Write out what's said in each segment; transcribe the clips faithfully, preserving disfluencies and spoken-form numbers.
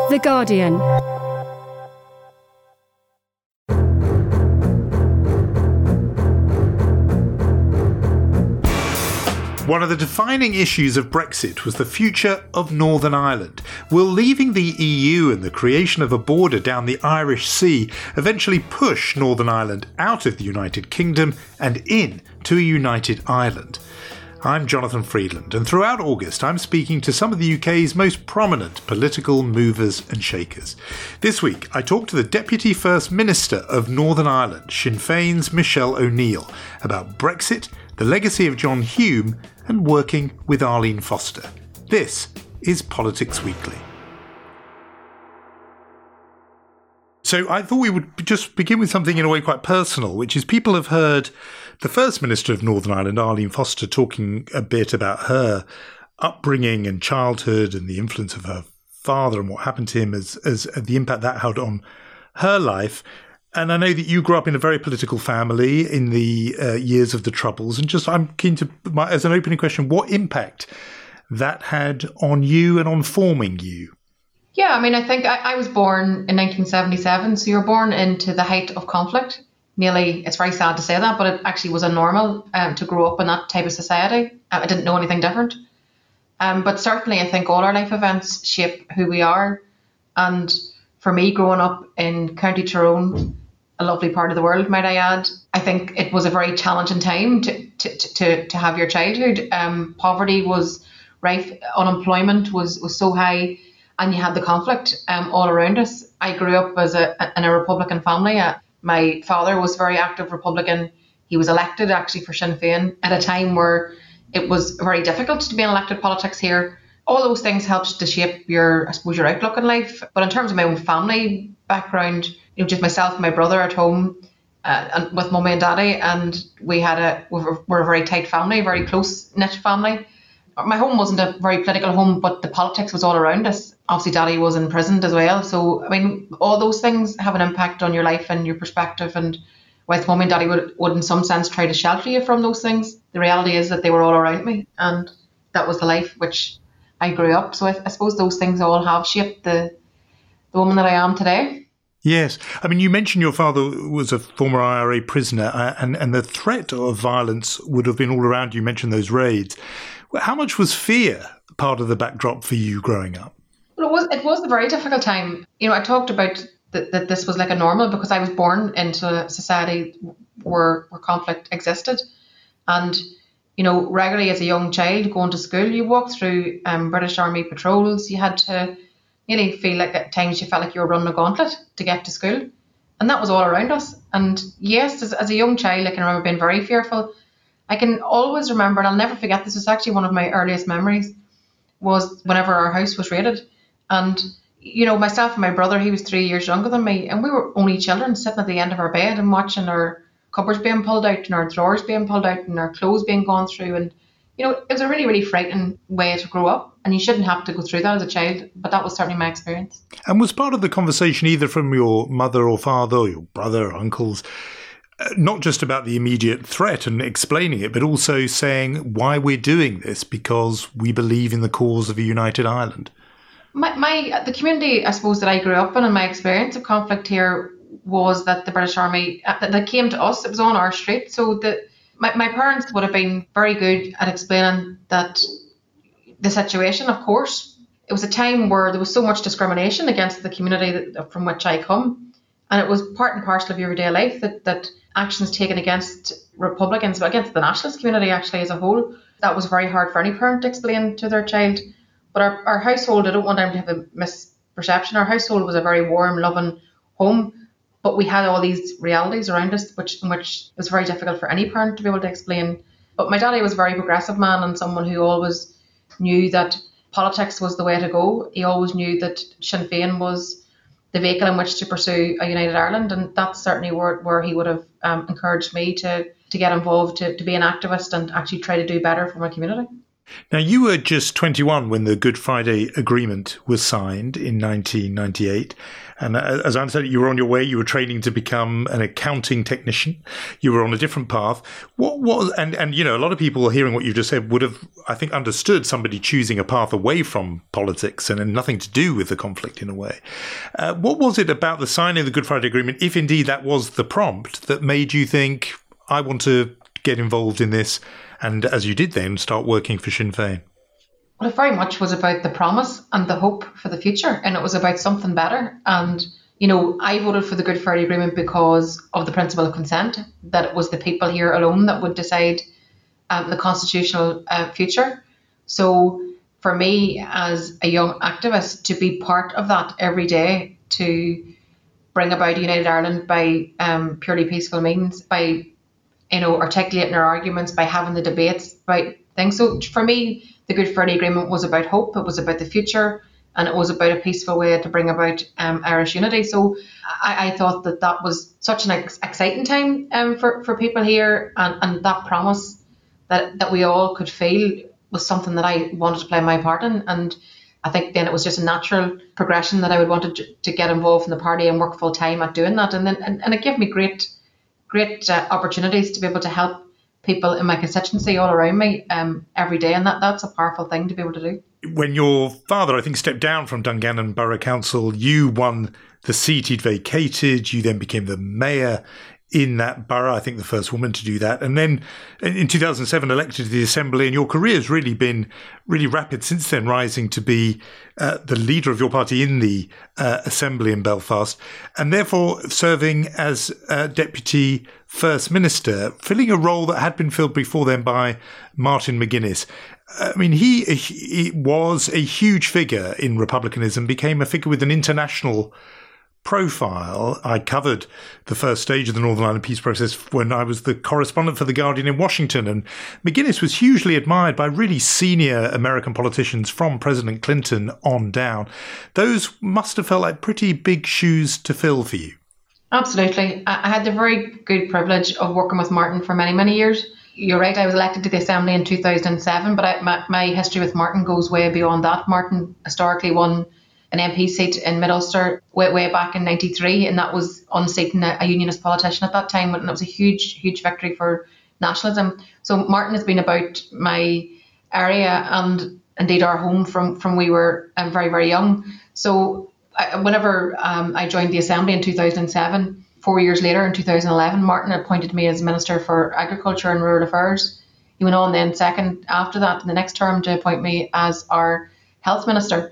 The Guardian. One of the defining issues of Brexit was the future of Northern Ireland. Will leaving the E U and the creation of a border down the Irish Sea eventually push Northern Ireland out of the United Kingdom and in to a united Ireland? I'm Jonathan Freedland, and throughout August I'm speaking to some of the U K's most prominent political movers and shakers. This week I talked to the Deputy First Minister of Northern Ireland, Sinn Féin's Michelle O'Neill, about Brexit, the legacy of John Hume, and working with Arlene Foster. This is Politics Weekly. So I thought we would just begin with something in a way quite personal, which is people have heard the First Minister of Northern Ireland, Arlene Foster, talking a bit about her upbringing and childhood and the influence of her father and what happened to him as, as the impact that had on her life. And I know that you grew up in a very political family in the uh, years of the Troubles. And just I'm keen to, my, as an opening question, what impact that had on you and on forming you? Yeah, I mean, I think I, I was born in nineteen seventy-seven. So you're born into the height of conflict. Nearly, it's very sad to say that, but it actually was a normal um, to grow up in that type of society. Um, I didn't know anything different. Um, but certainly I think all our life events shape who we are. And for me, growing up in County Tyrone, a lovely part of the world, might I add, I think it was a very challenging time to to to, to have your childhood. Um, poverty was rife, unemployment was, was so high, and you had the conflict um, all around us. I grew up as a in a Republican family. Uh, my father was a very active Republican. He was elected actually for Sinn Féin at a time where it was very difficult to be in elected politics here. All those things helped to shape your, I suppose, your outlook in life. But in terms of my own family background, you know, just myself and my brother at home uh, and with mummy and daddy, and we had a we were, we're a very tight family, very close knit family. My home wasn't a very political home, but the politics was all around us. Obviously, daddy was imprisoned as well. So, I mean, all those things have an impact on your life and your perspective. And whilst mummy and daddy would, would in some sense try to shelter you from those things, the reality is that they were all around me, and that was the life which I grew up. So I, I suppose those things all have shaped the the woman that I am today. Yes. I mean, you mentioned your father was a former I R A prisoner, uh, and, and the threat of violence would have been all around. You mentioned those raids. How much was fear part of the backdrop for you growing up? Well, it was it was a very difficult time. You know, I talked about that, that this was like a normal because I was born into a society where, where conflict existed. And, you know, regularly as a young child going to school, you walked through um, British Army patrols. You had to really feel like at times you felt like you were running a gauntlet to get to school. And that was all around us. And yes, as, as a young child, I can remember being very fearful. I can always remember, and I'll never forget, this was actually one of my earliest memories, was whenever our house was raided. And, you know, myself and my brother, he was three years younger than me, and we were only children sitting at the end of our bed and watching our cupboards being pulled out and our drawers being pulled out and our clothes being gone through. And, you know, it was a really, really frightening way to grow up. And you shouldn't have to go through that as a child, but that was certainly my experience. And was part of the conversation either from your mother or father or your brother or uncles, uh, not just about the immediate threat and explaining it, but also saying why we're doing this because we believe in the cause of a united Ireland? My, my the community, I suppose, that I grew up in and my experience of conflict here was that the British Army, uh, that, that came to us, it was on our street. So the, my, my parents would have been very good at explaining that the situation, of course, it was a time where there was so much discrimination against the community that, from which I come. And it was part and parcel of your everyday life that, that actions taken against Republicans, but against the nationalist community actually as a whole, that was very hard for any parent to explain to their child. But our, our household, I don't want them to have a misperception, our household was a very warm, loving home, but we had all these realities around us, which in which it was very difficult for any parent to be able to explain. But my daddy was a very progressive man and someone who always knew that politics was the way to go. He always knew that Sinn Féin was the vehicle in which to pursue a united Ireland, and that's certainly where, where he would have um, encouraged me to, to get involved, to, to be an activist and actually try to do better for my community. Now, you were just twenty-one when the Good Friday Agreement was signed in nineteen ninety-eight. And as I understand it, you were on your way. You were training to become an accounting technician. You were on a different path. What was, and, and, you know, a lot of people hearing what you just said would have, I think, understood somebody choosing a path away from politics and, and nothing to do with the conflict in a way. Uh, what was it about the signing of the Good Friday Agreement, if indeed that was the prompt, that made you think, I want to get involved in this, and as you did then, start working for Sinn Féin? Well, it very much was about the promise and the hope for the future, and it was about something better. And, you know, I voted for the Good Friday Agreement because of the principle of consent, that it was the people here alone that would decide um, the constitutional uh, future. So for me, as a young activist, to be part of that every day, to bring about a United Ireland by um, purely peaceful means, by, you know, articulating our arguments, by having the debates, by things. So for me, the Good Friday Agreement was about hope, it was about the future, and it was about a peaceful way to bring about um, Irish unity. So I, I thought that that was such an ex- exciting time um, for, for people here, and, and that promise that, that we all could feel was something that I wanted to play my part in. And I think then it was just a natural progression that I would want to, to get involved in the party and work full time at doing that. And then and, and it gave me great, great uh, opportunities to be able to help people in my constituency all around me um, every day, and that, that's a powerful thing to be able to do. When your father, I think, stepped down from Dungannon Borough Council, you won the seat he'd vacated. You then became the mayor in that borough, I think the first woman to do that. And then in two thousand seven, elected to the Assembly, and your career has really been really rapid since then, rising to be uh, the leader of your party in the uh, Assembly in Belfast, and therefore serving as uh, Deputy First Minister, filling a role that had been filled before then by Martin McGuinness. I mean, he, he was a huge figure in republicanism, became a figure with an international profile. I covered the first stage of the Northern Ireland peace process when I was the correspondent for The Guardian in Washington, and McGuinness was hugely admired by really senior American politicians from President Clinton on down. Those must have felt like pretty big shoes to fill for you. Absolutely. I had the very good privilege of working with Martin for many, many years. You're right, I was elected to the Assembly in two thousand seven, but I, my, my history with Martin goes way beyond that. Martin historically won an M P seat in Mid-Ulster way, way back in ninety-three, and that was unseating a, a unionist politician at that time, and it was a huge, huge victory for nationalism. So Martin has been about my area and indeed our home from, from we were um, very, very young. So I, whenever um, I joined the Assembly in two thousand seven, four years later in two thousand eleven, Martin appointed me as Minister for Agriculture and Rural Affairs. He went on then second after that in the next term to appoint me as our Health Minister.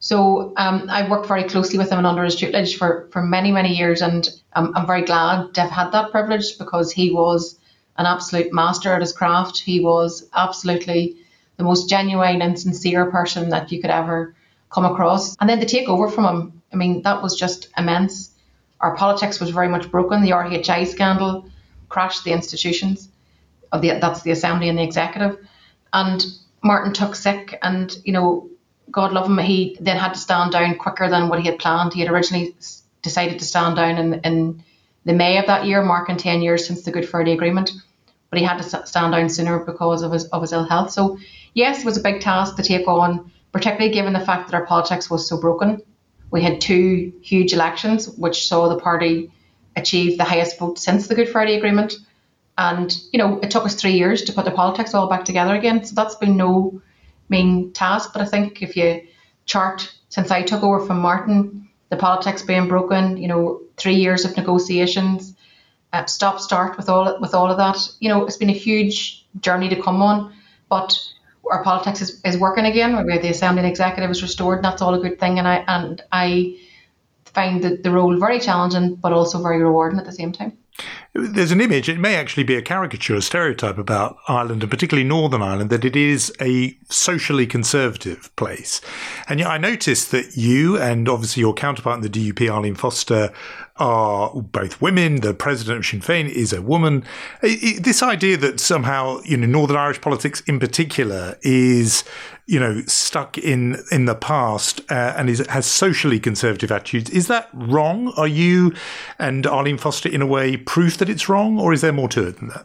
So um, I worked very closely with him and under his tutelage for, for many, many years, and um, I'm very glad to have had that privilege, because he was an absolute master at his craft. He was absolutely the most genuine and sincere person that you could ever come across. And then to take over from him, I mean, that was just immense. Our politics was very much broken. The R H I scandal crashed the institutions of the, that's the Assembly and the Executive. And Martin took sick, and, you know, God love him, he then had to stand down quicker than what he had planned. He had originally decided to stand down in, in the May of that year, marking ten years since the Good Friday Agreement. But he had to stand down sooner because of his of his ill health. So yes, it was a big task to take on, particularly given the fact that our politics was so broken. We had two huge elections, which saw the party achieve the highest vote since the Good Friday Agreement. And, you know, it took us three years to put the politics all back together again. So that's been no mean task. But I think if you chart, since I took over from Martin, the politics being broken, you know, three years of negotiations, uh, stop start with all with all of that, you know, it's been a huge journey to come on. But our politics is, is working again. Where the Assembly and Executive is restored, and that's all a good thing. And I and I find the, the role very challenging, but also very rewarding at the same time. There's an image, it may actually be a caricature, a stereotype about Ireland, and particularly Northern Ireland, that it is a socially conservative place. And I noticed that you and obviously your counterpart in the D U P, Arlene Foster, are both women. The president of Sinn Féin is a woman. This idea that somehow, you know, Northern Irish politics in particular is, you know, stuck in in the past uh, and is has socially conservative attitudes. Is that wrong? Are you and Arlene Foster in a way proof that it's wrong, or is there more to it than that?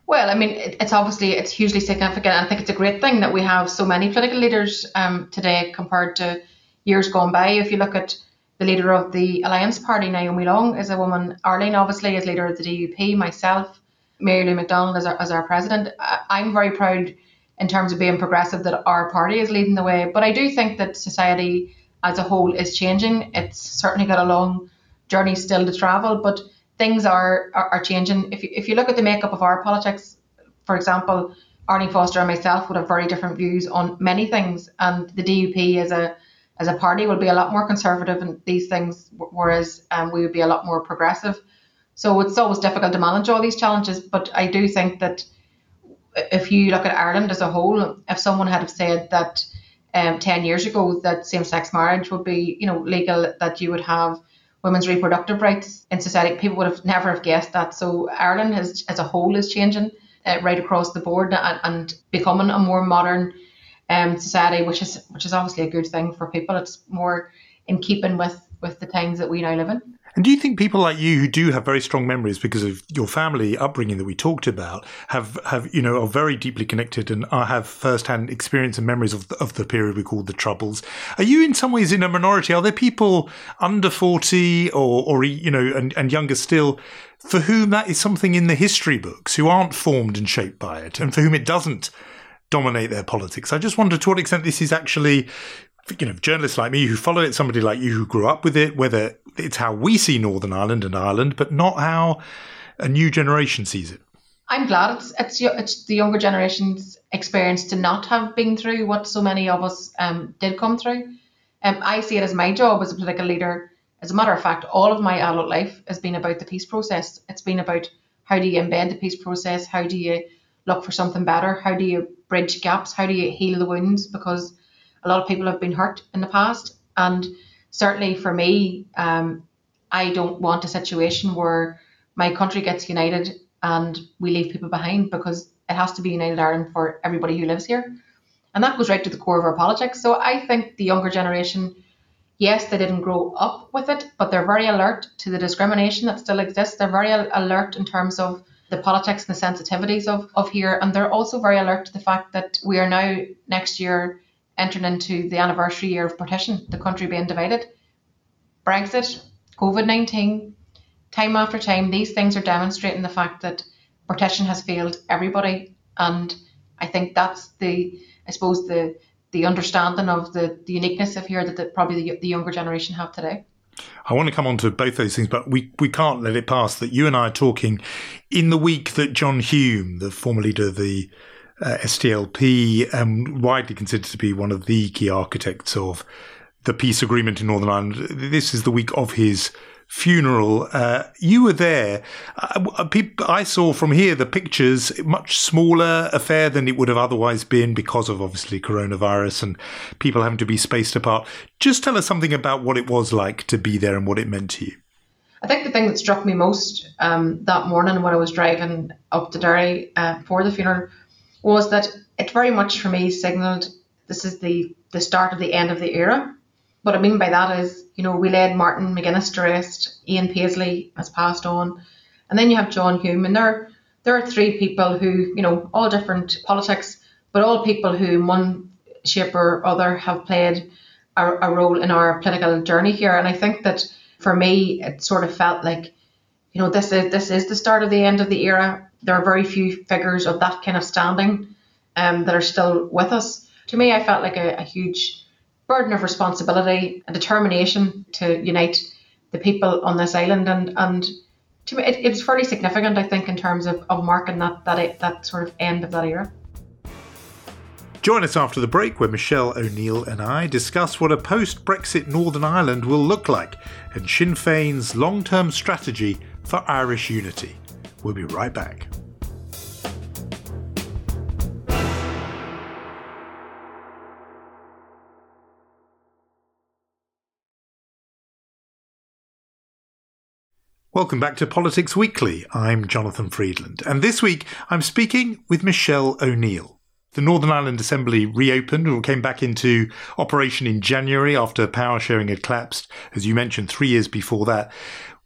Well, I mean, it, it's obviously, it's hugely significant. I think it's a great thing that we have so many political leaders um, today compared to years gone by. If you look at the leader of the Alliance Party, Naomi Long, is a woman. Arlene, obviously, is leader of the D U P. Myself, Mary Lou McDonald as our, as our president. I'm very proud in terms of being progressive that our party is leading the way. But I do think that society as a whole is changing. It's certainly got a long journey still to travel, but things are, are, are changing. If you, if you look at the makeup of our politics, for example, Arlene Foster and myself would have very different views on many things, and the D U P as a as a party will be a lot more conservative in these things, whereas um, we would be a lot more progressive. So it's always difficult to manage all these challenges, but I do think that if you look at Ireland as a whole, if someone had have said that um, ten years ago that same-sex marriage would be, you know, legal, that you would have women's reproductive rights in society, people would have never have guessed that. So Ireland has, as a whole is changing uh, right across the board and, and becoming a more modern um, society, which is which is obviously a good thing for people. It's more in keeping with, with the times that we now live in. And do you think people like you who do have very strong memories because of your family upbringing that we talked about have, have you know, are very deeply connected and are, have first-hand experience and memories of the, of the period we call the Troubles? Are you in some ways in a minority? Are there people under forty or, or you know, and, and younger still for whom that is something in the history books, who aren't formed and shaped by it and for whom it doesn't dominate their politics? I just wonder to what extent this is actually, you know, journalists like me who follow it, somebody like you who grew up with it, whether it's how we see Northern Ireland and Ireland, but not how a new generation sees it. I'm glad it's it's, it's the younger generation's experience to not have been through what so many of us um, did come through. Um, I see it as my job as a political leader. As a matter of fact, all of my adult life has been about the peace process. It's been about how do you embed the peace process? How do you look for something better? How do you bridge gaps? How do you heal the wounds? Because a lot of people have been hurt in the past. And certainly for me, um, I don't want a situation where my country gets united and we leave people behind, because it has to be United Ireland for everybody who lives here. And that goes right to the core of our politics. So I think the younger generation, yes, they didn't grow up with it, but they're very alert to the discrimination that still exists. They're very alert in terms of the politics and the sensitivities of, of here. And they're also very alert to the fact that we are now next year entering into the anniversary year of partition, the country being divided. Brexit, COVID nineteen, time after time, these things are demonstrating the fact that partition has failed everybody. And I think that's the, I suppose, the the understanding of the, the uniqueness of here that the, probably the, the younger generation have today. I want to come on to both those things, but we, we can't let it pass that you and I are talking in the week that John Hume, the former leader of the Uh, S D L P, um, widely considered to be one of the key architects of the peace agreement in Northern Ireland. This is the week of his funeral. Uh, you were there. Uh, I saw from here the pictures, much smaller affair than it would have otherwise been because of obviously coronavirus and people having to be spaced apart. Just tell us something about what it was like to be there and what it meant to you. I think the thing that struck me most um, that morning when I was driving up to Derry uh, for the funeral was that it very much for me signalled this is the, the start of the end of the era. What I mean by that is, you know, we laid Martin McGuinness to rest, Ian Paisley has passed on, and then you have John Hume, and there, there are three people who, you know, all different politics, but all people who in one shape or other have played a, a role in our political journey here. And I think that for me, it sort of felt like, you know, this is this is the start of the end of the era. There are very few figures of that kind of standing um, that are still with us. To me, I felt like a, a huge burden of responsibility, a determination to unite the people on this island. And, and to me, it, it was fairly significant, I think, in terms of, of marking that, that, that sort of end of that era. Join us after the break where Michelle O'Neill and I discuss what a post-Brexit Northern Ireland will look like and Sinn Féin's long-term strategy for Irish unity. We'll be right back. Welcome back to Politics Weekly. I'm Jonathan Friedland, and this week I'm speaking with Michelle O'Neill. The Northern Ireland Assembly reopened or came back into operation in January after power sharing had collapsed, as you mentioned, three years before that.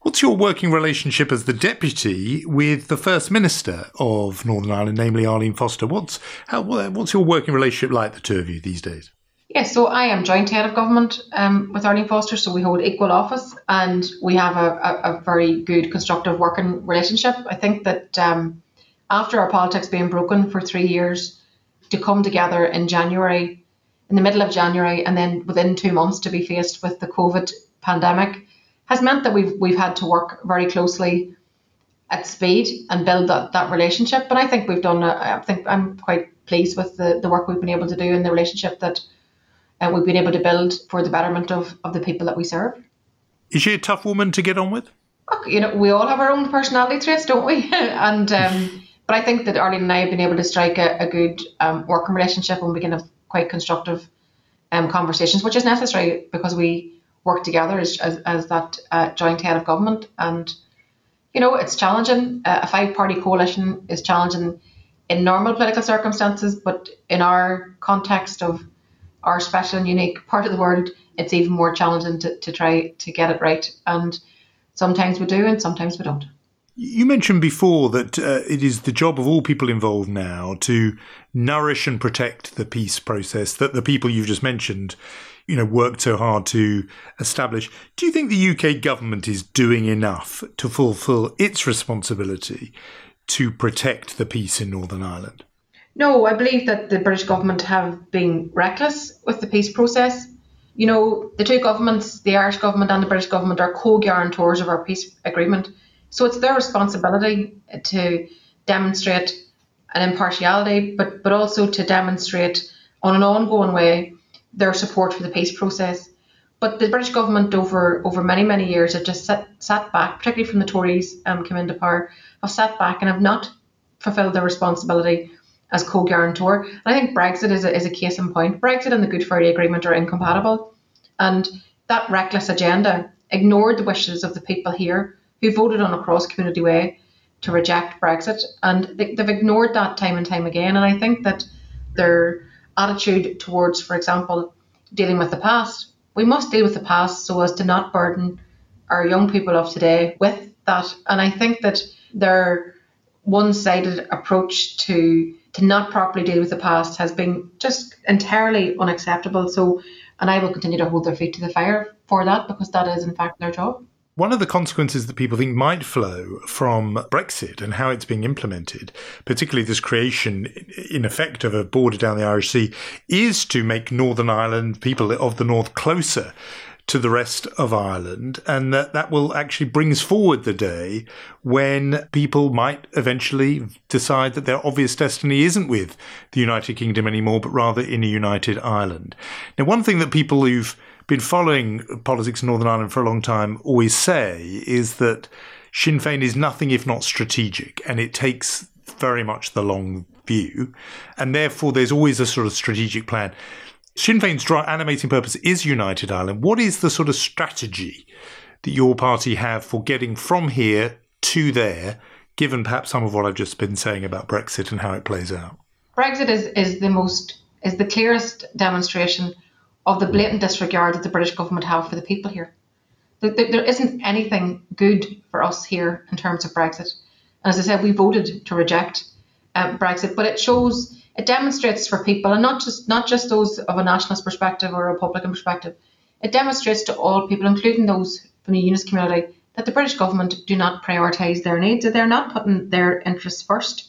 What's your working relationship as the deputy with the First Minister of Northern Ireland, namely Arlene Foster? What's how what's your working relationship like, the two of you, these days? Yes, so I am joint head of government um, with Arlene Foster, so we hold equal office and we have a, a, a very good constructive working relationship. I think that um, after our politics being broken for three years, to come together in January, in the middle of January, and then within two months to be faced with the COVID pandemic, has meant that we've we've had to work very closely at speed and build that, that relationship. But I think we've done, a, I think I'm quite pleased with the, the work we've been able to do and the relationship that uh, we've been able to build for the betterment of, of the people that we serve. Is she a tough woman to get on with? Look, you know, we all have our own personality traits, don't we? and um, But I think that Arlene and I have been able to strike a, a good um, working relationship, and we can have quite constructive um, conversations, which is necessary because we work together as as, as that uh, joint head of government. And, you know, it's challenging. Uh, a five-party coalition is challenging in normal political circumstances, but in our context of our special and unique part of the world, it's even more challenging to, to try to get it right. And sometimes we do and sometimes we don't. You mentioned before that uh, it is the job of all people involved now to nourish and protect the peace process that the people you've just mentioned, you know, worked so hard to establish. Do you think the U K government is doing enough to fulfil its responsibility to protect the peace in Northern Ireland? No, I believe that the British government have been reckless with the peace process. You know, the two governments, the Irish government and the British government, are co-guarantors of our peace agreement. So it's their responsibility to demonstrate an impartiality, but, but also to demonstrate on an ongoing way their support for the peace process. But the British government over, over many, many years have just sat, sat back, particularly from the Tories um, came into power, have sat back and have not fulfilled their responsibility as co-guarantor. And I think Brexit is a, is a case in point. Brexit and the Good Friday Agreement are incompatible. And that reckless agenda ignored the wishes of the people here who voted on a cross-community way to reject Brexit. And they, they've ignored that time and time again. And I think that their attitude towards, for example, dealing with the past, we must deal with the past so as to not burden our young people of today with that. And I think that their one-sided approach to to not properly deal with the past has been just entirely unacceptable. So, and I will continue to hold their feet to the fire for that, because that is in fact their job. One of the consequences that people think might flow from Brexit and how it's being implemented, particularly this creation, in effect, of a border down the Irish Sea, is to make Northern Ireland, people of the North, closer to the rest of Ireland, and that that will actually brings forward the day when people might eventually decide that their obvious destiny isn't with the United Kingdom anymore, but rather in a united Ireland. Now, one thing that people who've been following politics in Northern Ireland for a long time always say is that Sinn Féin is nothing if not strategic, and it takes very much the long view, and therefore there's always a sort of strategic plan. Sinn Féin's animating purpose is United Ireland. What is the sort of strategy that your party have for getting from here to there, given perhaps some of what I've just been saying about Brexit and how it plays out? Brexit is, is the most is the clearest demonstration of the blatant disregard that the British government have for the people here. There, there isn't anything good for us here in terms of Brexit. And as I said, we voted to reject uh, Brexit, but it shows, it demonstrates for people, and not just not just those of a nationalist perspective or a Republican perspective, it demonstrates to all people, including those from the unionist community, that the British government do not prioritise their needs, that they're not putting their interests first.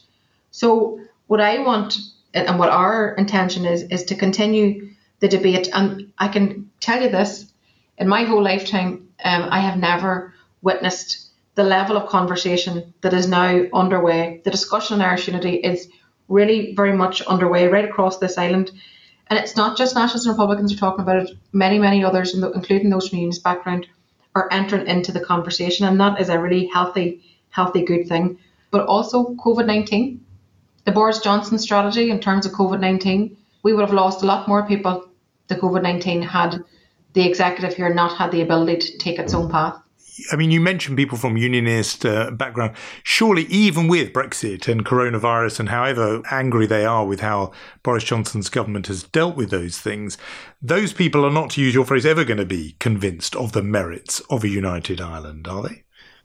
So what I want and what our intention is, is to continue the debate. And I can tell you this, in my whole lifetime, um, I have never witnessed the level of conversation that is now underway. The discussion on Irish unity is really very much underway right across this island. And it's not just Nationalists and Republicans who are talking about it. Many, many others, including those from the unionist background, are entering into the conversation. And that is a really healthy, healthy, good thing. But also COVID nineteen, the Boris Johnson strategy in terms of COVID nineteen, we would have lost a lot more people to COVID nineteen had the executive here not had the ability to take its own path. I mean, you mentioned people from unionist uh, background. Surely, even with Brexit and coronavirus and however angry they are with how Boris Johnson's government has dealt with those things, those people are not, to use your phrase, ever going to be convinced of the merits of a united Ireland, are they?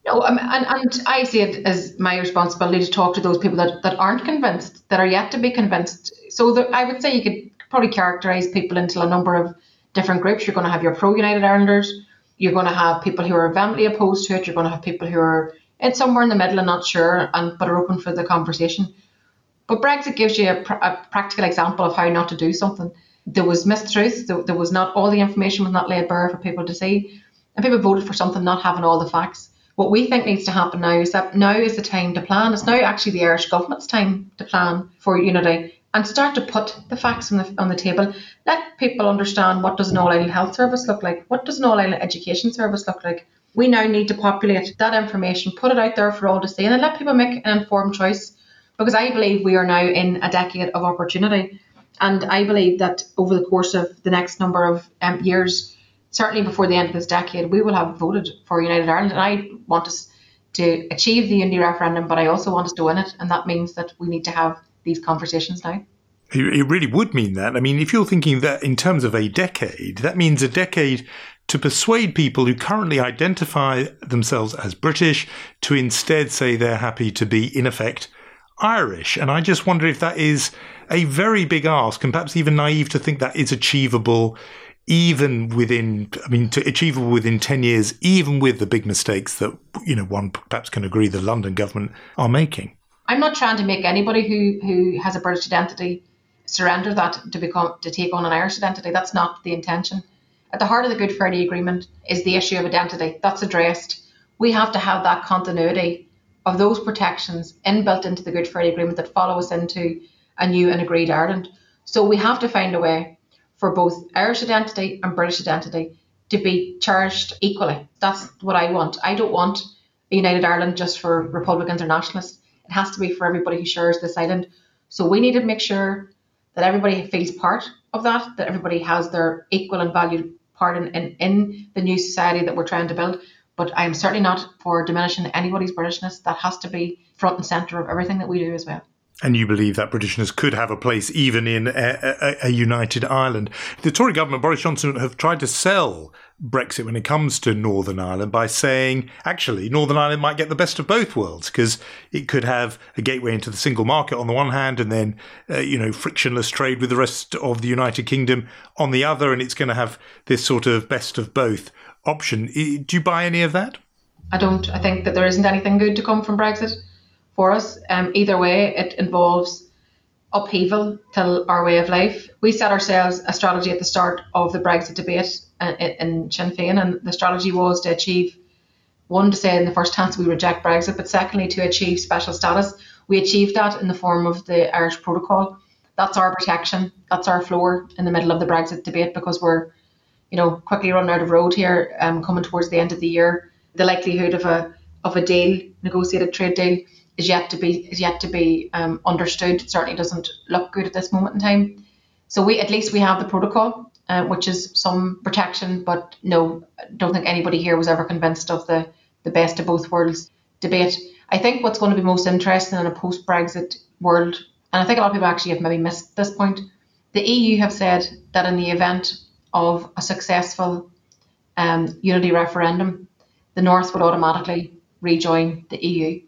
No, um, and, and I see it as my responsibility to talk to those people that, that aren't convinced, that are yet to be convinced. So the, I would say you could probably characterise people into a number of different groups. You're going to have your pro-United Irelanders. You're going to have people who are vehemently opposed to it. You're going to have people who are in somewhere in the middle and not sure, and but are open for the conversation. But Brexit gives you a, pr- a practical example of how not to do something. There was mistruth. There, there was not all the information was not laid bare for people to see, and people voted for something not having all the facts. What we think needs to happen now is that now is the time to plan. It's now actually the Irish government's time to plan for unity and start to put the facts on the on the table. Let people understand, what does an all-Ireland health service look like? What does an all-Ireland education service look like? We now need to populate that information, put it out there for all to see, and then let people make an informed choice. Because I believe we are now in a decade of opportunity. And I believe that over the course of the next number of um, years, certainly before the end of this decade, we will have voted for United Ireland. And I want us to achieve the Unity referendum, but I also want us to win it. And that means that we need to have these conversations now. It really would mean that. I mean, if you're thinking that in terms of a decade, that means a decade to persuade people who currently identify themselves as British to instead say they're happy to be, in effect, Irish. And I just wonder if that is a very big ask, and perhaps even naive to think that is achievable even within, I mean, to achievable within ten years, even with the big mistakes that, you know, one perhaps can agree the London government are making. I'm not trying to make anybody who, who has a British identity surrender that to become to take on an Irish identity. That's not the intention. At the heart of the Good Friday Agreement is the issue of identity. That's addressed. We have to have that continuity of those protections inbuilt into the Good Friday Agreement that follow us into a new and agreed Ireland. So we have to find a way for both Irish identity and British identity to be cherished equally. That's what I want. I don't want a United Ireland just for Republicans or nationalists. It has to be for everybody who shares this island. So we need to make sure that everybody feels part of that, that everybody has their equal and valued part in, in, in the new society that we're trying to build. But I'm certainly not for diminishing anybody's Britishness. That has to be front and centre of everything that we do as well. And you believe that Britishness could have a place even in a, a, a united Ireland. The Tory government, Boris Johnson, have tried to sell Brexit when it comes to Northern Ireland by saying, actually, Northern Ireland might get the best of both worlds because it could have a gateway into the single market on the one hand and then, uh, you know, frictionless trade with the rest of the United Kingdom on the other. And it's going to have this sort of best of both option. Do you buy any of that? I don't. I think that there isn't anything good to come from Brexit for us. Um, either way, it involves upheaval to our way of life. We set ourselves a strategy at the start of the Brexit debate in, in Sinn Féin, and the strategy was to achieve, one, to say in the first instance we reject Brexit, but secondly to achieve special status. We achieved that in the form of the Irish Protocol. That's our protection. That's our floor in the middle of the Brexit debate, because we're, you know, quickly running out of road here, um, coming towards the end of the year. The likelihood of a of a deal, negotiated trade deal, is yet to be is yet to be um, understood. It certainly doesn't look good at this moment in time. So we at least we have the protocol, uh, which is some protection. But no, I don't think anybody here was ever convinced of the the best of both worlds debate. I think what's going to be most interesting in a post-Brexit world, and I think a lot of people actually have maybe missed this point, the E U have said that in the event of a successful um, unity referendum, the North would automatically rejoin the E U.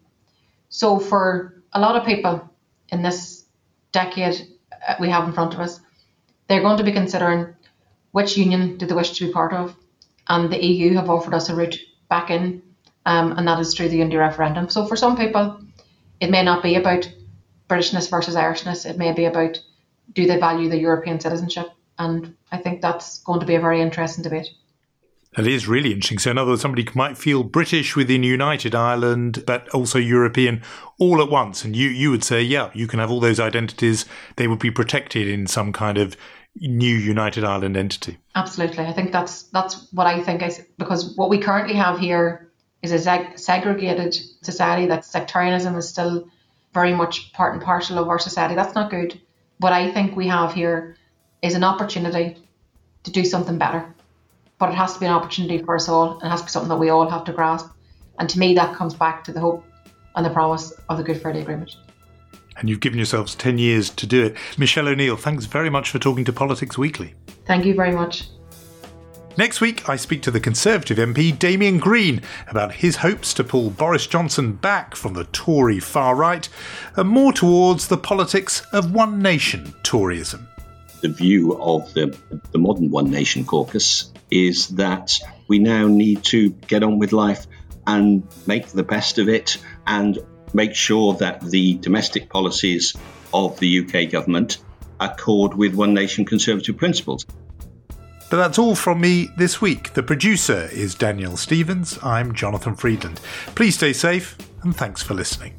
So for a lot of people in this decade we have in front of us, they're going to be considering which union do they wish to be part of. And the E U have offered us a route back in, um, and that is through the unity referendum. So for some people, it may not be about Britishness versus Irishness. It may be about, do they value the European citizenship? And I think that's going to be a very interesting debate. That is really interesting. So in other words, somebody might feel British within United Ireland, but also European all at once. And you, you would say, yeah, you can have all those identities. They would be protected in some kind of new United Ireland entity. Absolutely. I think that's that's what I think. I, because what we currently have here is a seg- segregated society. That sectarianism is still very much part and parcel of our society. That's not good. What I think we have here is an opportunity to do something better. But it has to be an opportunity for us all, and it has to be something that we all have to grasp. And to me, that comes back to the hope and the promise of the Good Friday Agreement. And you've given yourselves ten years to do it. Michelle O'Neill, thanks very much for talking to Politics Weekly. Thank you very much. Next week, I speak to the Conservative M P Damian Green about his hopes to pull Boris Johnson back from the Tory far right and more towards the politics of One Nation Toryism. The view of the, the modern One Nation caucus is that we now need to get on with life and make the best of it and make sure that the domestic policies of the U K government accord with One Nation Conservative principles. But that's all from me this week. The producer is Danielle Stevens. I'm Jonathan Friedland. Please stay safe and thanks for listening.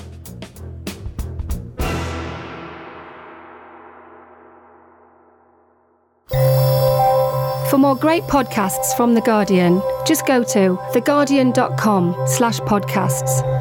For more great podcasts from The Guardian, just go to theguardian.com slash podcasts.